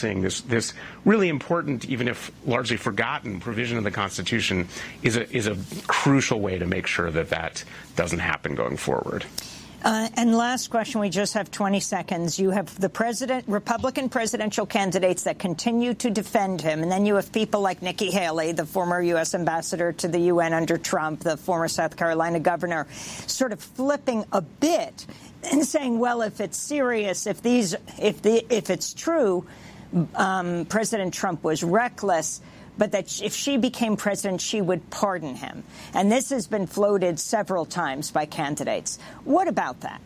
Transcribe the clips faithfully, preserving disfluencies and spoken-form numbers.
This this really important, even if largely forgotten, provision of the Constitution is a is a crucial way to make sure that that doesn't happen going forward. Uh, and last question, we just have twenty seconds. You have the president, Republican presidential candidates that continue to defend him, and then you have people like Nikki Haley, the former U S ambassador to the U N under Trump, the former South Carolina governor, sort of flipping a bit and saying, well, if it's serious, if these, if the, if it's true, um, President Trump was reckless, but that if she became president, she would pardon him. And this has been floated several times by candidates. What about that?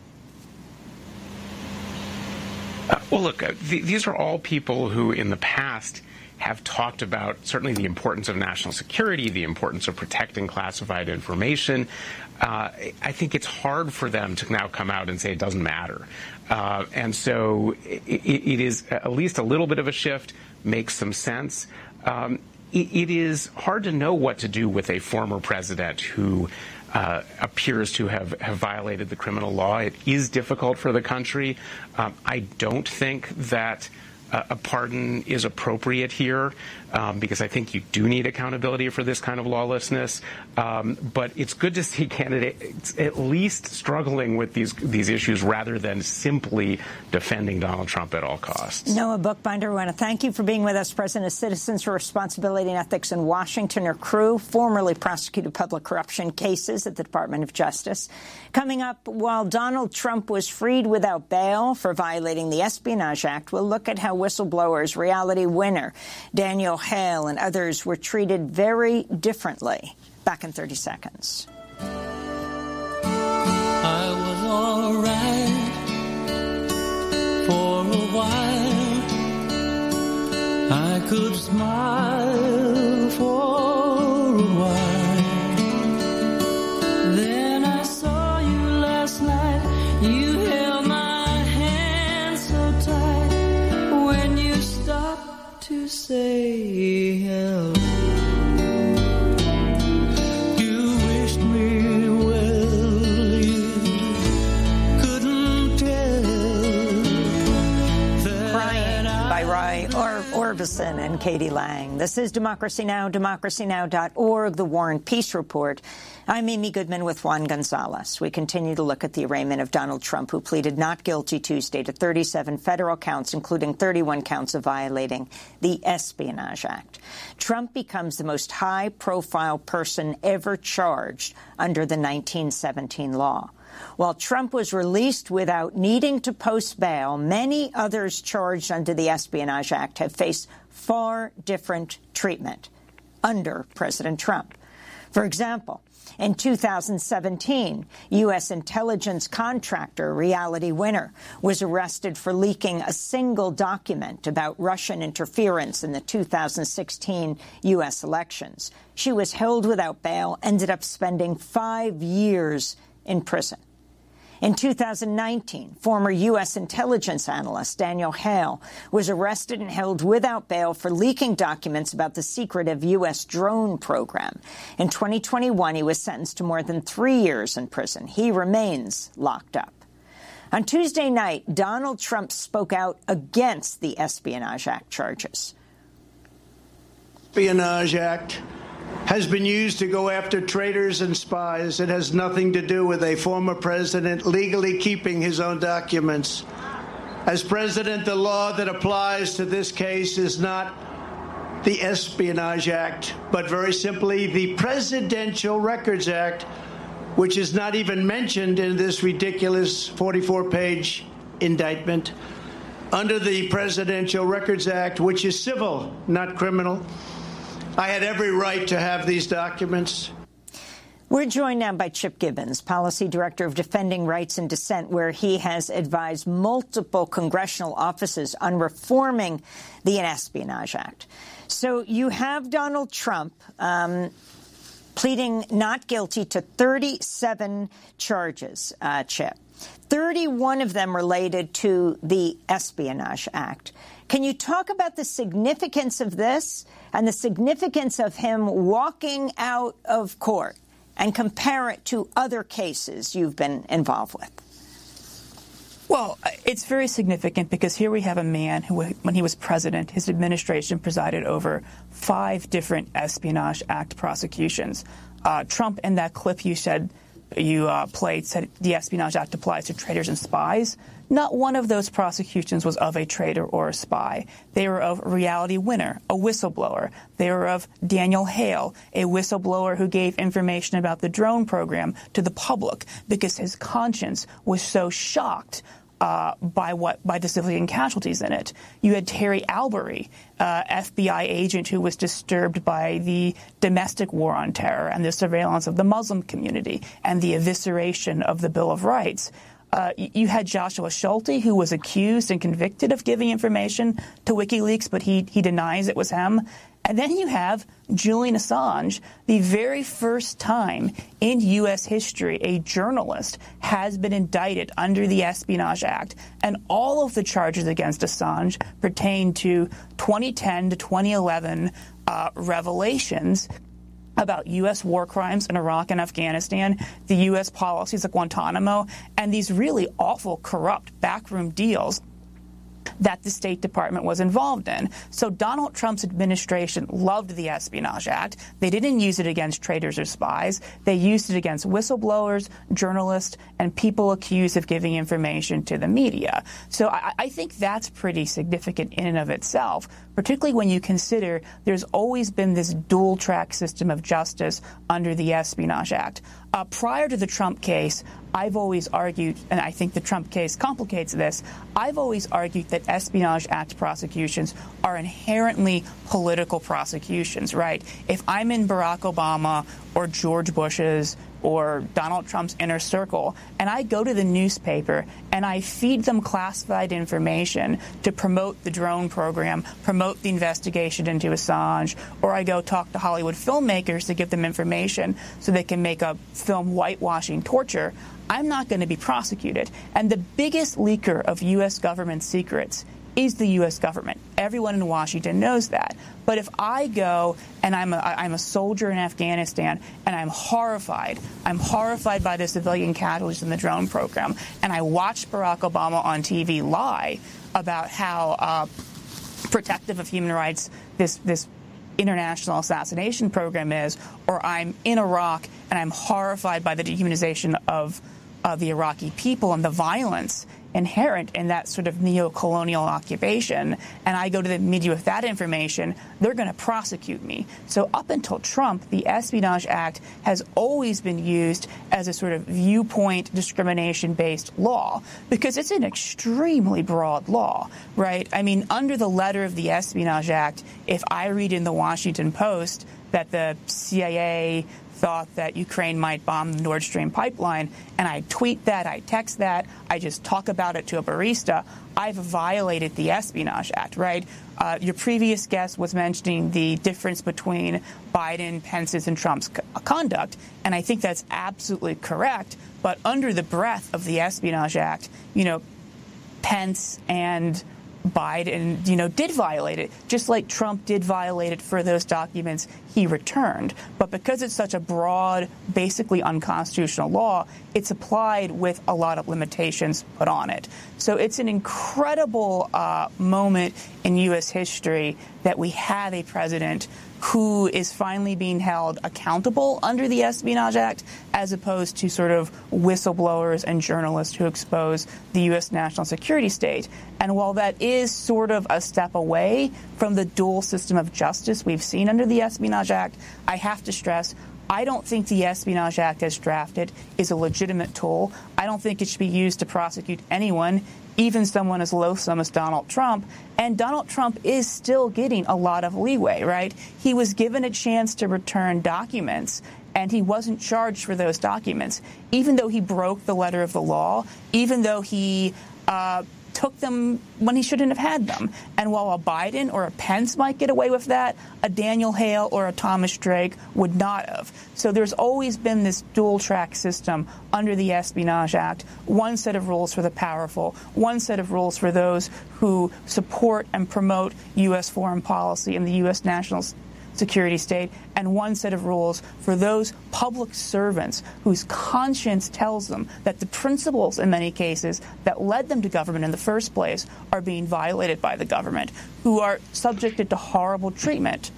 Uh, well, look, uh, th these are all people who in the past have talked about certainly the importance of national security, the importance of protecting classified information. Uh, I think it's hard for them to now come out and say it doesn't matter. Uh, and so it, it is at least a little bit of a shift, makes some sense. Um, it, it is hard to know what to do with a former president who uh, appears to have, have violated the criminal law. It is difficult for the country. Um, I don't think that Uh, a pardon is appropriate here, um, because I think you do need accountability for this kind of lawlessness. Um, but it's good to see candidates at least struggling with these these issues rather than simply defending Donald Trump at all costs. Noah Bookbinder, we want to thank you for being with us. President of Citizens for Responsibility and Ethics in Washington, or CREW, formerly prosecuted public corruption cases at the Department of Justice. Coming up, while Donald Trump was freed without bail for violating the Espionage Act, we'll look at how whistleblowers, Reality Winner, Daniel Hale, and others were treated very differently. Back in thirty seconds. I was all right for a while. I could smile for a while. Then I saw you last night. You held my hand so tight. When you stop to say hello, you wished me well, you couldn't tell that. Crying by Roy or Orbison and Katie Lang. This is Democracy Now!, democracy now dot org, the War and Peace Report. I'm Amy Goodman with Juan Gonzalez. We continue to look at the arraignment of Donald Trump, who pleaded not guilty Tuesday to thirty-seven federal counts, including thirty-one counts of violating the Espionage Act. Trump becomes the most high-profile person ever charged under the nineteen seventeen law. While Trump was released without needing to post bail, many others charged under the Espionage Act have faced far different treatment under President Trump. For example, in two thousand seventeen, U S intelligence contractor Reality Winner was arrested for leaking a single document about Russian interference in the two thousand sixteen U S elections. She was held without bail, ended up spending five years in prison. In two thousand nineteen, former U S intelligence analyst Daniel Hale was arrested and held without bail for leaking documents about the secretive U S drone program. In twenty twenty-one, he was sentenced to more than three years in prison. He remains locked up. On Tuesday night, Donald Trump spoke out against the Espionage Act charges. Espionage Act has been used to go after traitors and spies. It has nothing to do with a former president legally keeping his own documents. As president, the law that applies to this case is not the Espionage Act, but very simply the Presidential Records Act, which is not even mentioned in this ridiculous forty-four page indictment. Under the Presidential Records Act, which is civil, not criminal, I had every right to have these documents. We're joined now by Chip Gibbons, Policy Director of Defending Rights and Dissent, where he has advised multiple congressional offices on reforming the Espionage Act. So you have Donald Trump um, pleading not guilty to thirty-seven charges, uh, Chip. thirty-one of them related to the Espionage Act. Can you talk about the significance of this and the significance of him walking out of court and compare it to other cases you've been involved with? Well, it's very significant because here we have a man who, when he was president, his administration presided over five different Espionage Act prosecutions. Uh, Trump, in that clip you said you uh, played, said the Espionage Act applies to traitors and spies. Not one of those prosecutions was of a traitor or a spy. They were of Reality Winner, a whistleblower. They were of Daniel Hale, a whistleblower who gave information about the drone program to the public because his conscience was so shocked Uh, by what by the civilian casualties in it. You had Terry Albury, uh, F B I agent who was disturbed by the domestic war on terror and the surveillance of the Muslim community and the evisceration of the Bill of Rights. Uh, you had Joshua Schulte, who was accused and convicted of giving information to WikiLeaks, but he he denies it was him. And then you have Julian Assange, the very first time in U S history a journalist has been indicted under the Espionage Act. And all of the charges against Assange pertain to twenty ten to twenty eleven uh, revelations about U S war crimes in Iraq and Afghanistan, the U S policies at Guantanamo, and these really awful, corrupt backroom deals that the State Department was involved in. So Donald Trump's administration loved the Espionage Act. They didn't use it against traitors or spies. They used it against whistleblowers, journalists, and people accused of giving information to the media. So I, I think that's pretty significant in and of itself, particularly when you consider there's always been this dual-track system of justice under the Espionage Act. Uh, prior to the Trump case, I've always argued, and I think the Trump case complicates this, I've always argued that Espionage Act prosecutions are inherently political prosecutions, right? If I'm in Barack Obama or George Bush's or Donald Trump's inner circle, and I go to the newspaper and I feed them classified information to promote the drone program, promote the investigation into Assange, or I go talk to Hollywood filmmakers to give them information so they can make a film whitewashing torture, I'm not going to be prosecuted. And the biggest leaker of U S government secrets is the U S government. Everyone in Washington knows that. But if I go and I'm a, I'm a soldier in Afghanistan and I'm horrified, I'm horrified by the civilian casualties in the drone program, and I watch Barack Obama on T V lie about how uh, protective of human rights this this international assassination program is, or I'm in Iraq and I'm horrified by the dehumanization of of the Iraqi people and the violence inherent in that sort of neo-colonial occupation, and I go to the media with that information, they're going to prosecute me. So up until Trump, the Espionage Act has always been used as a sort of viewpoint discrimination-based law because it's an extremely broad law, right? I mean, under the letter of the Espionage Act, if I read in the Washington Post that the C I A thought that Ukraine might bomb the Nord Stream pipeline, and I tweet that, I text that, I just talk about it to a barista, I've violated the Espionage Act, right? Uh, your previous guest was mentioning the difference between Biden, Pence's, and Trump's c- conduct, and I think that's absolutely correct, but under the breath of the Espionage Act, you know, Pence and Biden, you know, did violate it, just like Trump did violate it for those documents he returned. But because it's such a broad, basically unconstitutional law, it's applied with a lot of limitations put on it. So it's an incredible uh, moment in U S history that we have a president who is finally being held accountable under the Espionage Act, as opposed to sort of whistleblowers and journalists who expose the U S national security state. And while that is sort of a step away from the dual system of justice we've seen under the Espionage Act, I have to stress, I don't think the Espionage Act as drafted is a legitimate tool. I don't think it should be used to prosecute anyone, even someone as loathsome as Donald Trump. And Donald Trump is still getting a lot of leeway, right? He was given a chance to return documents, and he wasn't charged for those documents, even though he broke the letter of the law, even though he uh, took them when he shouldn't have had them. And while a Biden or a Pence might get away with that, a Daniel Hale or a Thomas Drake would not have. So there's always been this dual-track system under the Espionage Act, one set of rules for the powerful, one set of rules for those who support and promote U S foreign policy and the U S national security state, and one set of rules for those public servants whose conscience tells them that the principles, in many cases, that led them to government in the first place are being violated by the government, who are subjected to horrible treatment.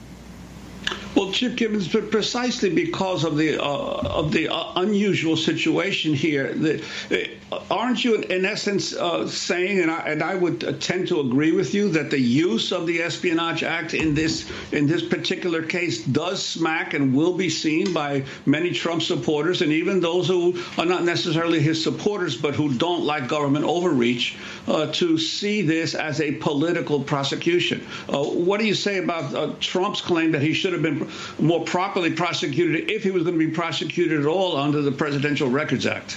Well, Chip Gibbons, but precisely because of the uh, of the uh, unusual situation here, that, uh, aren't you, in essence, uh, saying, and I, and I would uh, tend to agree with you, that the use of the Espionage Act in this in this particular case does smack and will be seen by many Trump supporters, and even those who are not necessarily his supporters, but who don't like government overreach, uh, to see this as a political prosecution. Uh, what do you say about uh, Trump's claim that he should have been more properly prosecuted, if he was going to be prosecuted at all, under the Presidential Records Act?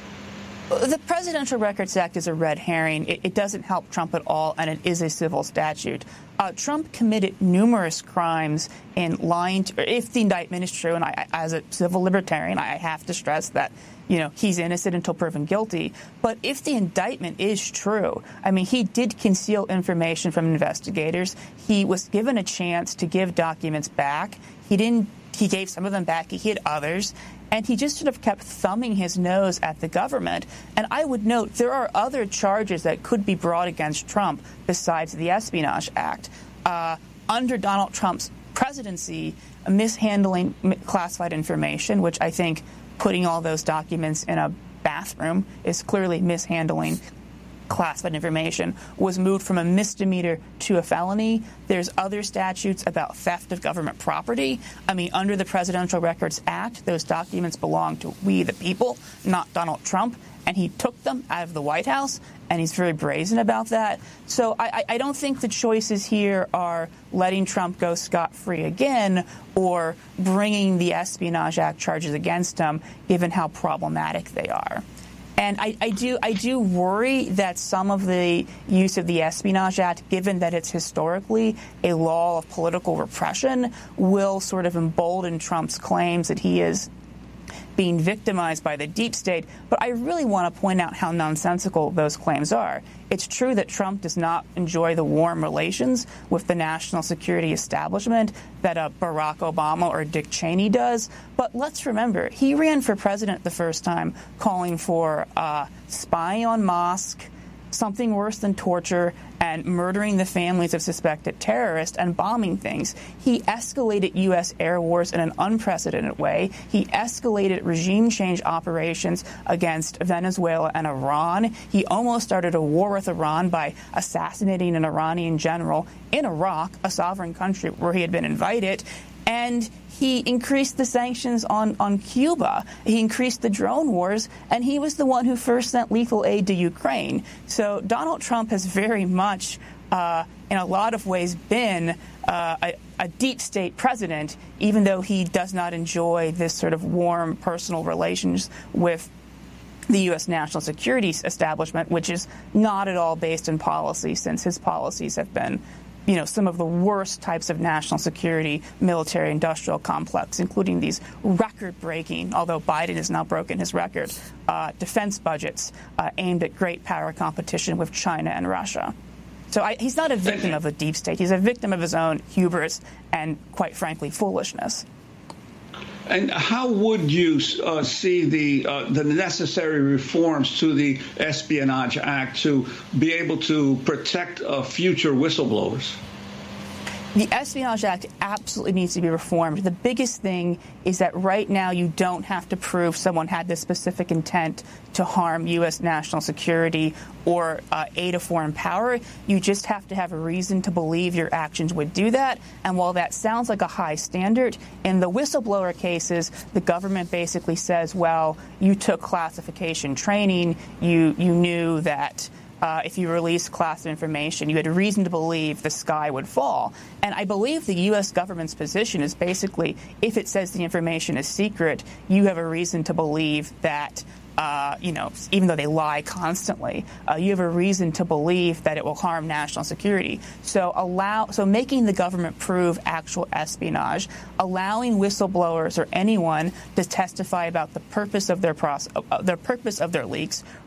The Presidential Records Act is a red herring. It, it doesn't help Trump at all, and it is a civil statute. Uh, Trump committed numerous crimes in lying to, if the indictment is true, and I, as a civil libertarian, I have to stress that, you know, he's innocent until proven guilty. But if the indictment is true, I mean, he did conceal information from investigators. He was given a chance to give documents back. He didn't. He gave some of them back. He hid others. And he just sort of kept thumbing his nose at the government. And I would note there are other charges that could be brought against Trump besides the Espionage Act. Uh, under Donald Trump's presidency, mishandling classified information, which I think putting all those documents in a bathroom is clearly mishandling classified information, was moved from a misdemeanor to a felony. There's other statutes about theft of government property. I mean, under the Presidential Records Act, those documents belong to we the people, not Donald Trump. And he took them out of the White House, and he's very brazen about that. So I, I don't think the choices here are letting Trump go scot-free again or bringing the Espionage Act charges against him, given how problematic they are. And I, I do I do worry that some of the use of the Espionage Act, given that it's historically a law of political repression, will sort of embolden Trump's claims that he is being victimized by the deep state. But I really want to point out how nonsensical those claims are. It's true that Trump does not enjoy the warm relations with the national security establishment that uh, Barack Obama or Dick Cheney does. But let's remember, he ran for president the first time calling for uh, spying on mosques, something worse than torture, and murdering the families of suspected terrorists and bombing things. He escalated U S air wars in an unprecedented way. He escalated regime change operations against Venezuela and Iran. He almost started a war with Iran by assassinating an Iranian general in Iraq, a sovereign country where he had been invited. And he increased the sanctions on, on Cuba. He increased the drone wars, and he was the one who first sent lethal aid to Ukraine. So Donald Trump has very much, uh, in a lot of ways, been uh, a, a deep state president, even though he does not enjoy this sort of warm personal relations with the U S national security establishment, which is not at all based in policy, since his policies have been, you know, some of the worst types of national security, military industrial complex, including these record-breaking, although Biden has now broken his record, uh, defense budgets uh, aimed at great power competition with China and Russia. So I, he's not a victim of a deep state. He's a victim of his own hubris and, quite frankly, foolishness. And how would you uh, see the uh, the necessary reforms to the Espionage Act to be able to protect uh, future whistleblowers? The Espionage Act absolutely needs to be reformed. The biggest thing is that right now you don't have to prove someone had the specific intent to harm U S national security or uh, aid a foreign power. You just have to have a reason to believe your actions would do that. And while that sounds like a high standard, in the whistleblower cases, the government basically says, well, you took classification training, you, you knew that Uh, if you released classified information, you had reason to believe the sky would fall. And I believe the U S government's position is basically, if it says the information is secret, you have a reason to believe that, uh, you know, even though they lie constantly, uh, you have a reason to believe that it will harm national security. So allow, so making the government prove actual espionage, allowing whistleblowers or anyone to testify about the purpose of their process, uh, the purpose of their leaks,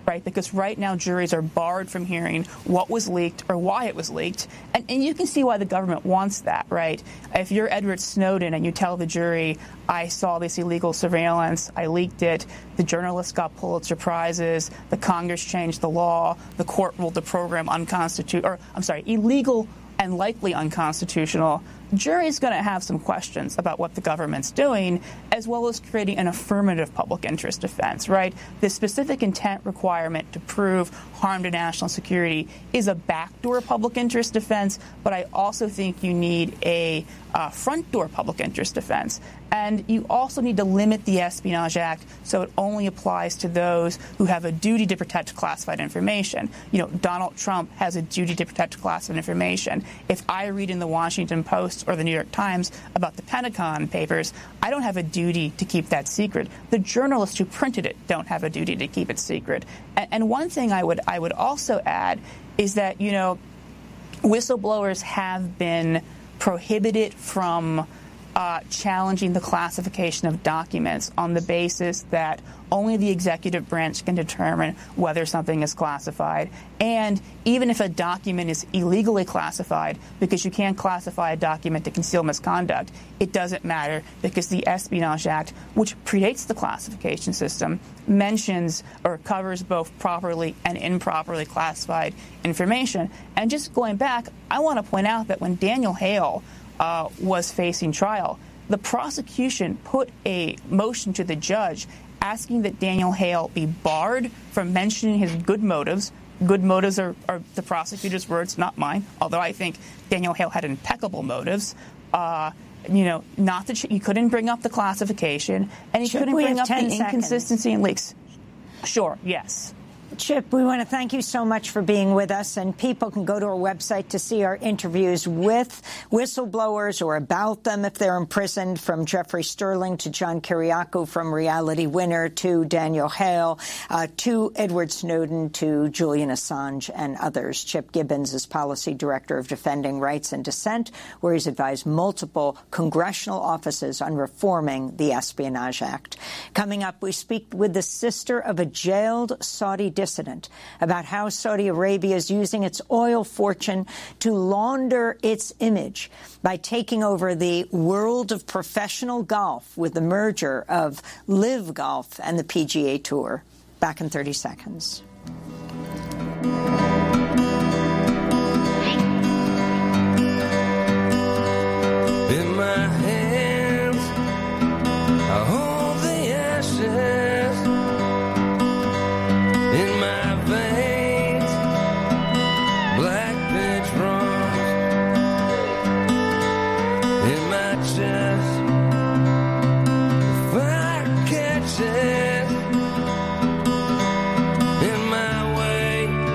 right? Because right now juries are barred from hearing what was leaked or why it was leaked. And, and you can see why the government wants that, right? If you're Edward Snowden and you tell the jury, I saw this illegal surveillance, I leaked it, the journalist got Pulitzer Prizes, the Congress changed the law, the court ruled the program unconstitutional, or I'm sorry, illegal and likely unconstitutional, jury's going to have some questions about what the government's doing, as well as creating an affirmative public interest defense, right? The specific intent requirement to prove harm to national security is a backdoor public interest defense, but I also think you need a uh, front door public interest defense. And you also need to limit the Espionage Act so it only applies to those who have a duty to protect classified information. You know, Donald Trump has a duty to protect classified information. If I read in the Washington Post or the New York Times about the Pentagon Papers, I don't have a duty to keep that secret. The journalists who printed it don't have a duty to keep it secret. And, and one thing I would I would also add is that, you know, whistleblowers have been prohibited from Uh, challenging the classification of documents on the basis that only the executive branch can determine whether something is classified. And even if a document is illegally classified, because you can't classify a document to conceal misconduct, it doesn't matter because the Espionage Act, which predates the classification system, mentions or covers both properly and improperly classified information. And just going back, I want to point out that when Daniel Hale Uh, was facing trial, the prosecution put a motion to the judge asking that Daniel Hale be barred from mentioning his good motives. Good motives are, are the prosecutor's words, not mine, although I think Daniel Hale had impeccable motives. Uh, you know, not that he couldn't bring up the classification, and he Should couldn't bring up the seconds? inconsistency in leaks. Sure, yes. Chip, we want to thank you so much for being with us, and people can go to our website to see our interviews with whistleblowers or about them if they're imprisoned, from Jeffrey Sterling to John Kiriakou, from Reality Winner to Daniel Hale, uh, to Edward Snowden, to Julian Assange and others. Chip Gibbons is Policy Director of Defending Rights and Dissent, where he's advised multiple congressional offices on reforming the Espionage Act. Coming up, we speak with the sister of a jailed Saudi dissident about how Saudi Arabia is using its oil fortune to launder its image by taking over the world of professional golf with the merger of Live Golf and the P G A Tour. Back in thirty seconds. In my hands, I hold the ashes. In my veins, black pitch runs. In my chest, fire catches. In my way,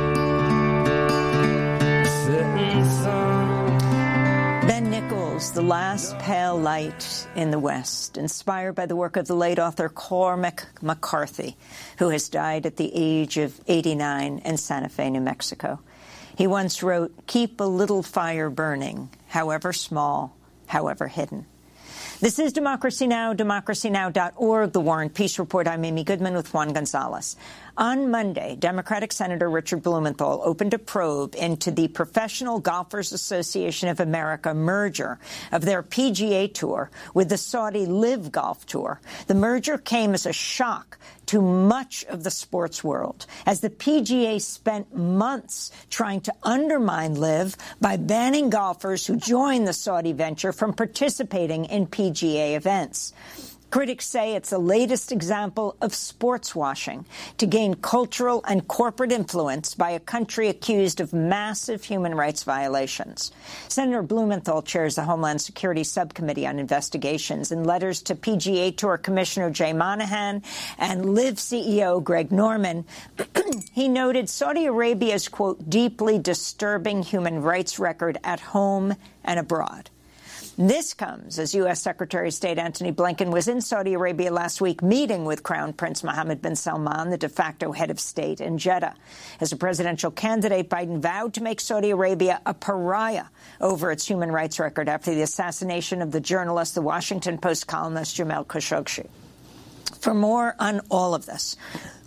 setting sun. Ben Nichols, The Last Pale Light in the West, inspired by the work of the late author Cormac McCarthy, who has died at the age of eighty-nine in Santa Fe, New Mexico. He once wrote, "Keep a little fire burning, however small, however hidden." This is Democracy Now!, democracy now dot org, The War and Peace Report. I'm Amy Goodman with Juan Gonzalez. On Monday, Democratic Senator Richard Blumenthal opened a probe into the Professional Golfers Association of America merger of their P G A Tour with the Saudi Live Golf Tour. The merger came as a shock to much of the sports world, as the P G A spent months trying to undermine Live by banning golfers who joined the Saudi venture from participating in P G A events. Critics say it's the latest example of sports washing to gain cultural and corporate influence by a country accused of massive human rights violations. Senator Blumenthal chairs the Homeland Security Subcommittee on Investigations. In letters to P G A Tour Commissioner Jay Monahan and Live C E O Greg Norman, he noted Saudi Arabia's, quote, deeply disturbing human rights record at home and abroad. This comes as U S. Secretary of State Antony Blinken was in Saudi Arabia last week meeting with Crown Prince Mohammed bin Salman, the de facto head of state, in Jeddah. As a presidential candidate, Biden vowed to make Saudi Arabia a pariah over its human rights record after the assassination of the journalist, the Washington Post columnist Jamal Khashoggi. For more on all of this,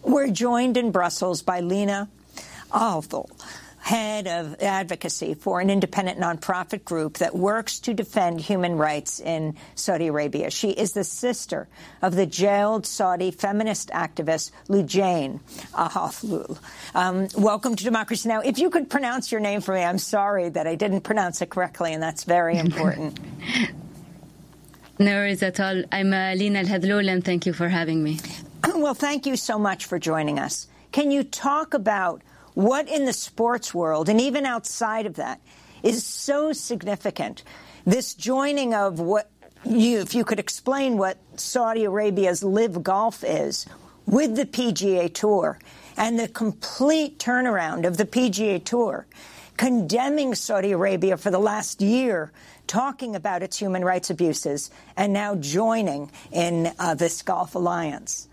We're joined in Brussels by Lina Althol, head of advocacy for an independent nonprofit group that works to defend human rights in Saudi Arabia. She is the sister of the jailed Saudi feminist activist Loujain Althol. Um, welcome to Democracy Now! If you could pronounce your name for me, I'm sorry that I didn't pronounce it correctly, and that's very important. No worries at all. I'm uh, Lina Al-Hadloul, and thank you for having me. Well, thank you so much for joining us. Can you talk about what in the sports world, and even outside of that, is so significant? This joining of what you, if you could explain what Saudi Arabia's Live Golf is with the P G A Tour, and the complete turnaround of the P G A Tour, condemning Saudi Arabia for the last year, talking about its human rights abuses, and now joining in uh, this Golf Alliance.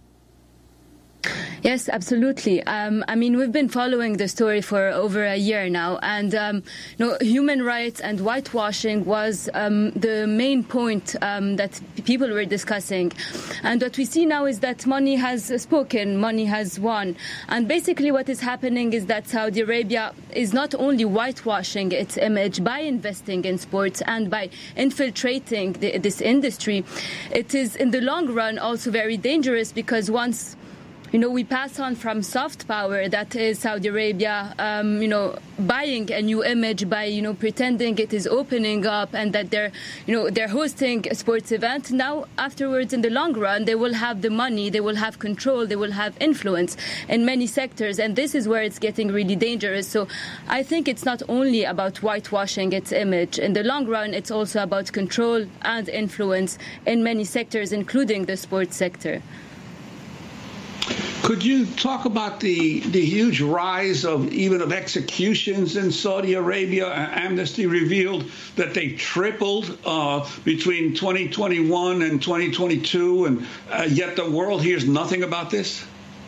Yes, absolutely. Um, I mean, we've been following the story for over a year now, and um, you know, human rights and whitewashing was um, the main point um, that people were discussing. And what we see now is that money has spoken, money has won. And basically what is happening is that Saudi Arabia is not only whitewashing its image by investing in sports and by infiltrating the, this industry, it is in the long run also very dangerous, because once You know, we pass on from soft power, that is Saudi Arabia, um, you know, buying a new image by, you know, pretending it is opening up and that they're, you know, they're hosting a sports event. Now, afterwards, in the long run, they will have the money, they will have control, they will have influence in many sectors. And this is where it's getting really dangerous. So I think it's not only about whitewashing its image. In the long run, it's also about control and influence in many sectors, including the sports sector. Could you talk about the the huge rise of even of executions in Saudi Arabia? Amnesty revealed that they tripled uh, between twenty twenty-one and twenty twenty-two, and uh, yet the world hears nothing about this.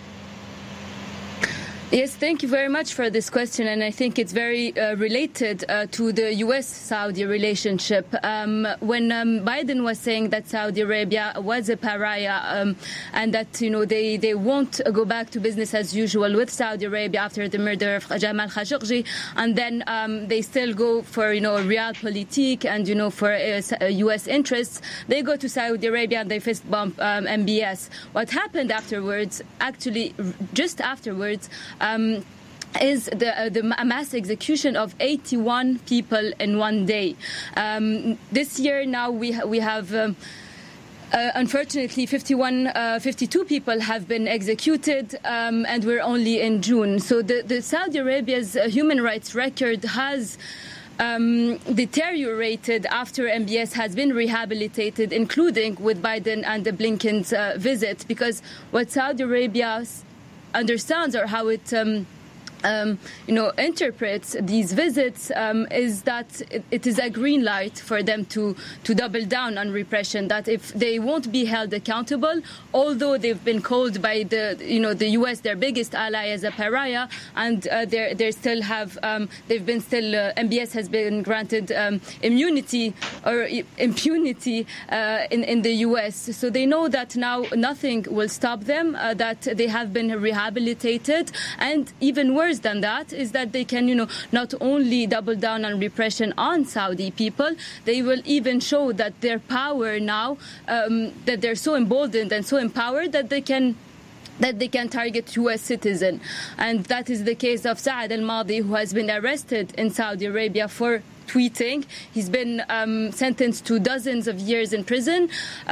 Yes, thank you very much for this question, and I think it's very uh, related uh, to the U S Saudi relationship. Um, when um, Biden was saying that Saudi Arabia was a pariah um, and that, you know, they, they won't go back to business as usual with Saudi Arabia after the murder of Jamal Khashoggi, and then um, they still go for, you know, realpolitik and, you know, for uh, U S interests, they go to Saudi Arabia and they fist bump um, M B S. What happened afterwards, actually just afterwards, Um, is the, uh, the mass execution of eighty-one people in one day. Um, this year now we ha we have um, uh, unfortunately fifty-one, uh, fifty-two people have been executed, um, and we're only in June. So the, the Saudi Arabia's uh, human rights record has Um, deteriorated after M B S has been rehabilitated, including with Biden and the Blinken's uh, visit, because what Saudi Arabia understands, or how it um, um, you know, interprets these visits, um, is that it, it is a green light for them to to double down on repression. That if they won't be held accountable, although they've been called by the you know the U S, their biggest ally, as a pariah, and uh, they they still have um, they've been still uh, M B S has been granted um, immunity or impunity uh, in in the U S. So they know that now nothing will stop them. Uh, that they have been rehabilitated, and even worse than that is that they can, you know, not only double down on repression on Saudi people, they will even show that their power now, um, that they're so emboldened and so empowered that they can that they can target U S citizen. And that is the case of Saad al-Madi, who has been arrested in Saudi Arabia for tweeting. He's been um, sentenced to dozens of years in prison.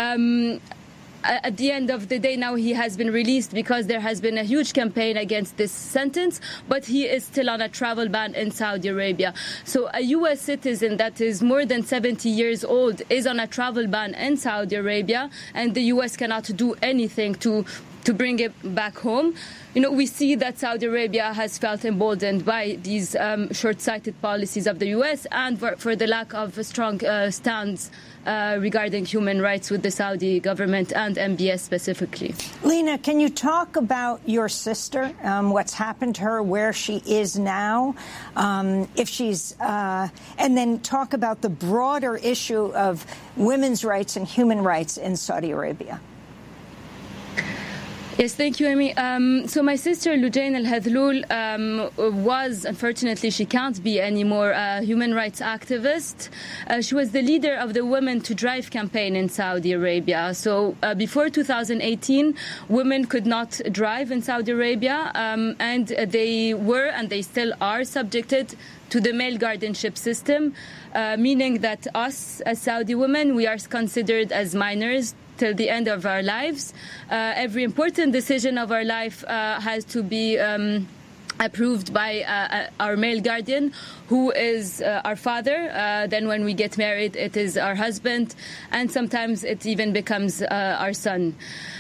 Um, At the end of the day, now he has been released because there has been a huge campaign against this sentence, but he is still on a travel ban in Saudi Arabia. So a U S citizen that is more than seventy years old is on a travel ban in Saudi Arabia, and the U S cannot do anything to to bring it back home. You know, we see that Saudi Arabia has felt emboldened by these um, short-sighted policies of the U S and for, for the lack of a strong uh, stance uh, regarding human rights with the Saudi government and M B S specifically. Lina, can you talk about your sister, um, what's happened to her, where she is now, um, if she's, uh, and then talk about the broader issue of women's rights and human rights in Saudi Arabia? Yes, thank you, Amy. Um, so my sister, Loujain Al-Hathloul, um, was, unfortunately, she can't be anymore, a human rights activist. Uh, she was the leader of the Women to Drive campaign in Saudi Arabia. So uh, before two thousand eighteen, women could not drive in Saudi Arabia, um, and they were, and they still are, subjected to the male guardianship system, uh, meaning that us, as Saudi women, we are considered as minors till the end of our lives. Uh, every important decision of our life uh, has to be um, approved by uh, our male guardian, who is uh, our father. Uh, then when we get married, it is our husband, and sometimes it even becomes uh, our son.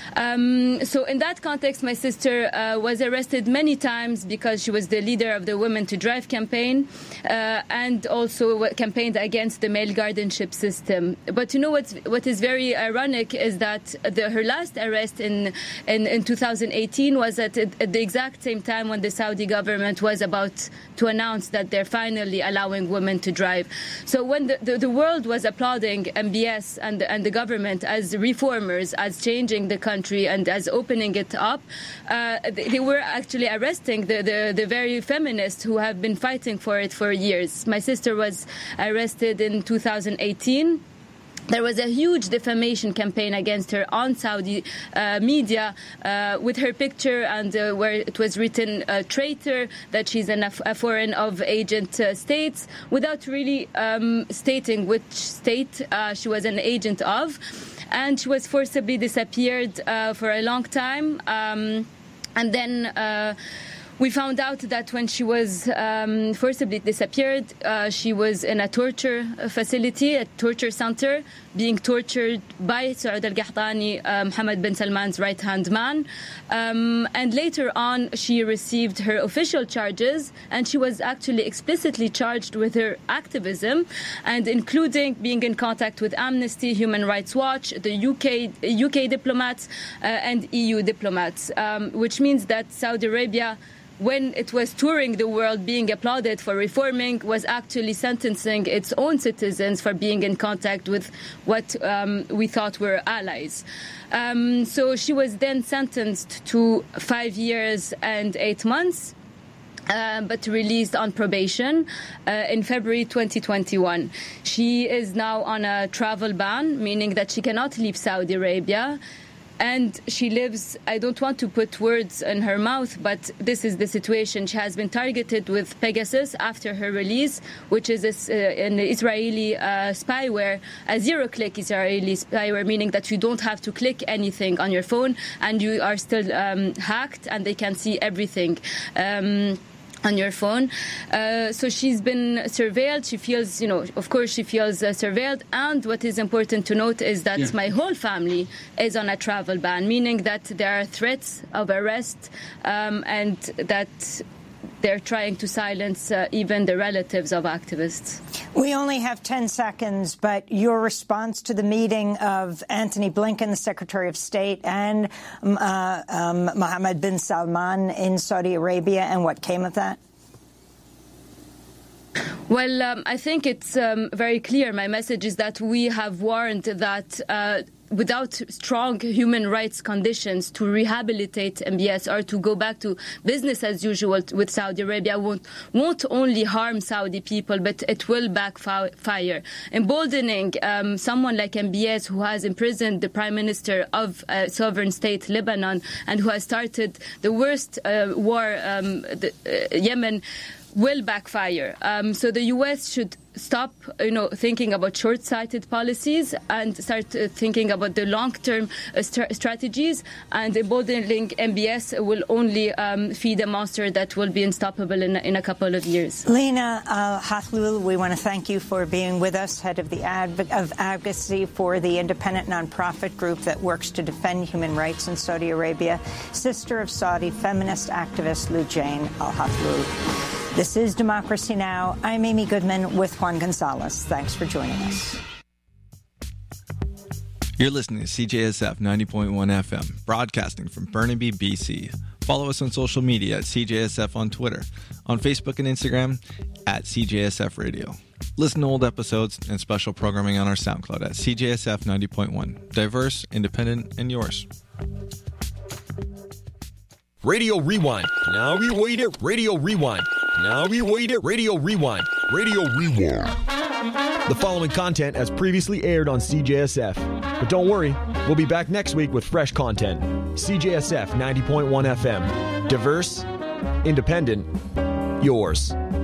Um, so in that context, my sister uh, was arrested many times because she was the leader of the Women to Drive campaign uh, and also campaigned against the male guardianship system. But you know what's, what is very ironic is that the, her last arrest in, in, in two thousand eighteen was at, at the exact same time when the Saudi government was about to announce that they're finally allowing women to drive. So when the, the, the world was applauding M B S and, and the government as reformers, as changing the country, and as opening it up, uh, they were actually arresting the, the, the very feminists who have been fighting for it for years. My sister was arrested in two thousand eighteen. There was a huge defamation campaign against her on Saudi uh, media uh, with her picture, and uh, where it was written uh, traitor, that she's an, a foreign of agent uh, states, without really um, stating which state uh, she was an agent of. And she was forcibly disappeared uh, for a long time. Um, and then uh, we found out that when she was um, forcibly disappeared, uh, she was in a torture facility, a torture center, being tortured by Saud al-Qahtani, uh, Mohammed bin Salman's right-hand man. Um, and later on, she received her official charges, and she was actually explicitly charged with her activism, and including being in contact with Amnesty, Human Rights Watch, the U K, U K diplomats, uh, and E U diplomats, um, which means that Saudi Arabia, when it was touring the world being applauded for reforming, was actually sentencing its own citizens for being in contact with what um, we thought were allies. Um, so she was then sentenced to five years and eight months. Uh, but released on probation uh, in February twenty twenty-one. She is now on a travel ban, meaning that she cannot leave Saudi Arabia. And she lives, I don't want to put words in her mouth, but this is the situation. She has been targeted with Pegasus after her release, which is a, uh, an Israeli uh, spyware, a zero-click Israeli spyware, meaning that you don't have to click anything on your phone and you are still um, hacked and they can see everything. Um, on your phone. Uh, so she's been surveilled. She feels, you know, of course she feels uh, surveilled. And what is important to note is that yeah. my whole family is on a travel ban, meaning that there are threats of arrest um, and that they're trying to silence uh, even the relatives of activists. We only have ten seconds, but your response to the meeting of Antony Blinken, the Secretary of State, and uh, um, Mohammed bin Salman in Saudi Arabia, and what came of that? Well, um, I think it's um, very clear. My message is that we have warned that uh, without strong human rights conditions to rehabilitate M B S or to go back to business as usual with Saudi Arabia won't, won't only harm Saudi people, but it will backfire. Emboldening um, someone like M B S, who has imprisoned the Prime Minister of a sovereign state, Lebanon, and who has started the worst uh, war, um, the, uh, Yemen, will backfire. Um, so the U S should stop, you know, thinking about short-sighted policies and start uh, thinking about the long-term uh, st- strategies. And emboldening M B S will only um, feed a monster that will be unstoppable in, in a couple of years. Lina Al-Hathloul, we want to thank you for being with us, head of the adv- of advocacy for the independent nonprofit group that works to defend human rights in Saudi Arabia, sister of Saudi feminist activist Loujain Al-Hathloul. This is Democracy Now! I'm Amy Goodman with Juan Gonzalez. Thanks for joining us. You're listening to C J S F ninety point one F M, broadcasting from Burnaby, B C. Follow us on social media at C J S F on Twitter, on Facebook and Instagram at C J S F Radio. Listen to old episodes and special programming on our SoundCloud at C J S F ninety point one. Diverse, independent, and yours. Radio Rewind. Now we wait it. Radio Rewind. Now we wait it. Radio Rewind. Radio Rewind. The following content has previously aired on C J S F. But don't worry, we'll be back next week with fresh content. C J S F ninety point one F M. Diverse, independent, yours.